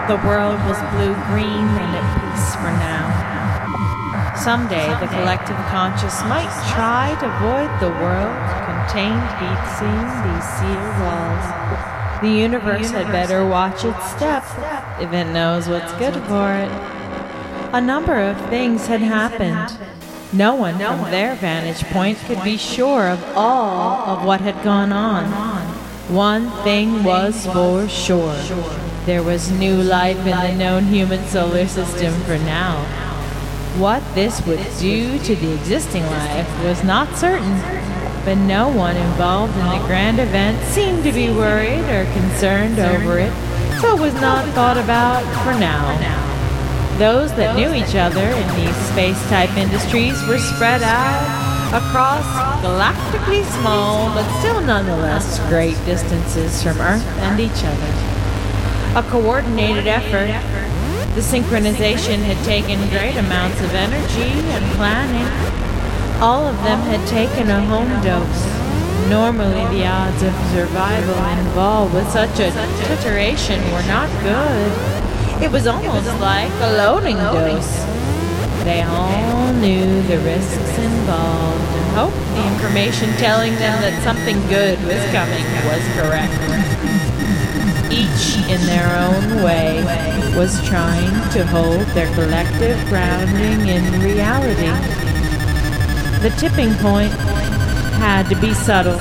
The world was blue-green and at peace for now. Someday the collective conscious might try to void the world contained between these sealed walls. The universe had better watch its step if it knows what's good for it. A number of things had happened. No one from their vantage point could be sure of all of what had gone on. One thing was for sure. There was new life in the known human solar system for now. What this would do to the existing life was not certain, but no one involved in the grand event seemed to be worried or concerned over it, so it was not thought about for now. Those that knew each other in these space-type industries were spread out across galactically small but still nonetheless great distances from Earth and each other. A coordinated effort. The synchronization had taken great amounts of energy and planning. All of them had taken a home dose. Normally the odds of survival involved with such a titration were not good. It was almost like a loading dose. They all knew the risks involved and hoped the information telling them that something good was coming was correct. Each, in their own way, was trying to hold their collective grounding in reality. The tipping point had to be subtle.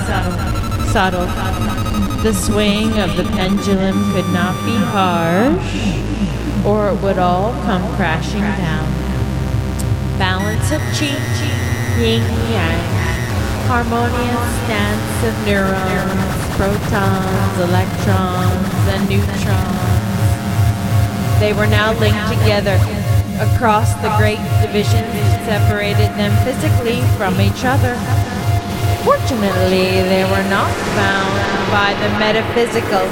The swing of the pendulum could not be harsh, or it would all come crashing down. Balance of chi, yin yang, harmonious dance of neurons, protons, electrons, and neutrons. They were now linked together across the great divisions that separated them physically from each other. Fortunately, they were not bound by the metaphysical.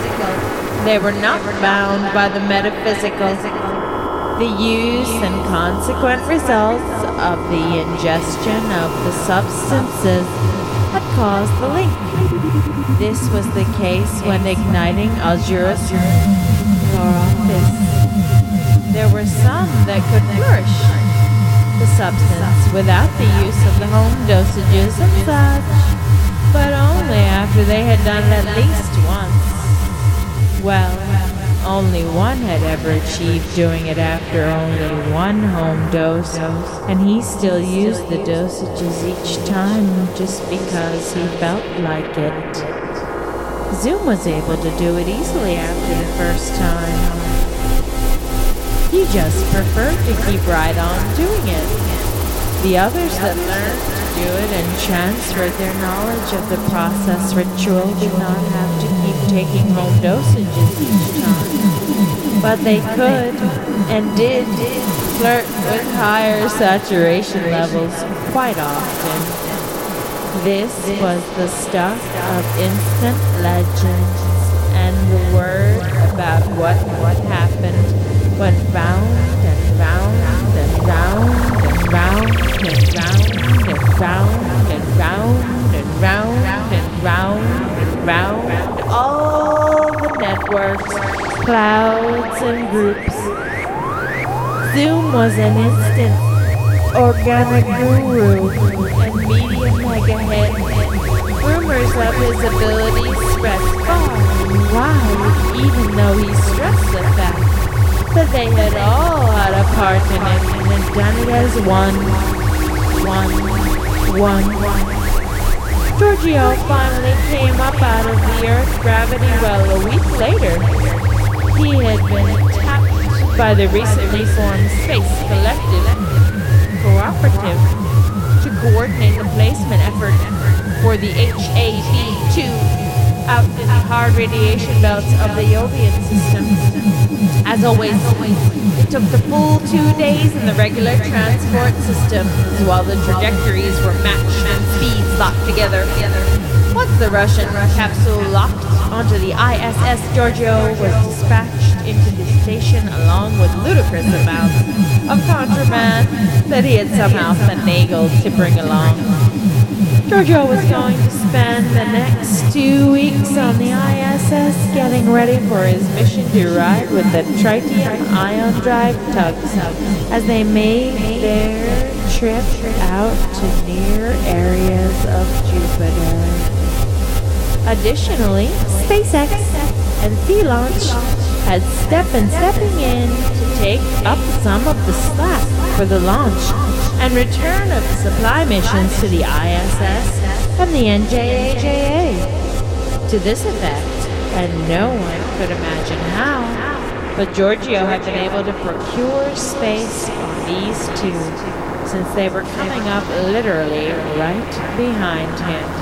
The use and consequent results of the ingestion of the substances had caused the link. This was the case when igniting Azurus chlorophyll. There were some that could flourish the substance without the use of the home dosages and such, but only after they had done it at least once. Well, only one had ever achieved doing it after only one home dose, and he still used the dosages each time just because he felt like it. Zoom was able to do it easily after the first time. He just preferred to keep right on doing it. The others that learned to do it and transferred their knowledge of the process ritual did not have to keep taking home dosages each time. But they could, and did, flirt with higher saturation levels quite often. This was the stuff of instant legends and the word about what happened when round and round and round and round and round and round and round and round and round and round, all the networks, clouds and groups. Zoom was an instant organic guru and media megahead. Rumors of his abilities spread far and wide, even though he stressed the fact that they had all had a part in it and had done it as one. Giorgio finally came up out of the Earth's gravity well a week later. He had been tapped by the recently formed Space Collective Cooperative to coordinate the placement effort for the HAB-2 out in the hard radiation belts of the Jovian system. As always, it took the full 2 days in the regular transport system while the trajectories were matched and speeds locked together. Once the Russian capsule locked onto the ISS, Giorgio was dispatched into the station along with ludicrous amounts of contraband that he had somehow finagled to bring along. Giorgio was going to spend the next 2 weeks on the ISS getting ready for his mission to ride with the Tritium ion drive tugs as they made their trip out to near areas of Jupiter. Additionally, SpaceX and Sea-Launch had stepping in to take up some of the slack for the launch and return of supply missions to the ISS from the NJAJA. To this effect, and no one could imagine how, but Giorgio had been able to procure space on these two, since they were coming up literally right behind him.